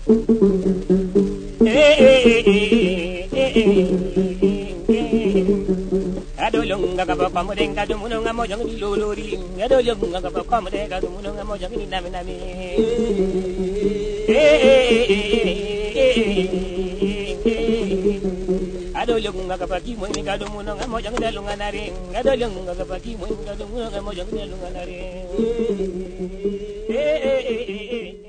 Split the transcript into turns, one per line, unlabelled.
Adolunga ka pa mo den ka dumunong mo jang ni lolori adolunga ka pa mo den ka dumunong mo jang ni nami nami adolunga ka pa ki mo ni ka dumunong mo jang ni lunga nari adolunga ka pa ki mo ni ka dumunong mo jang ni lunga nari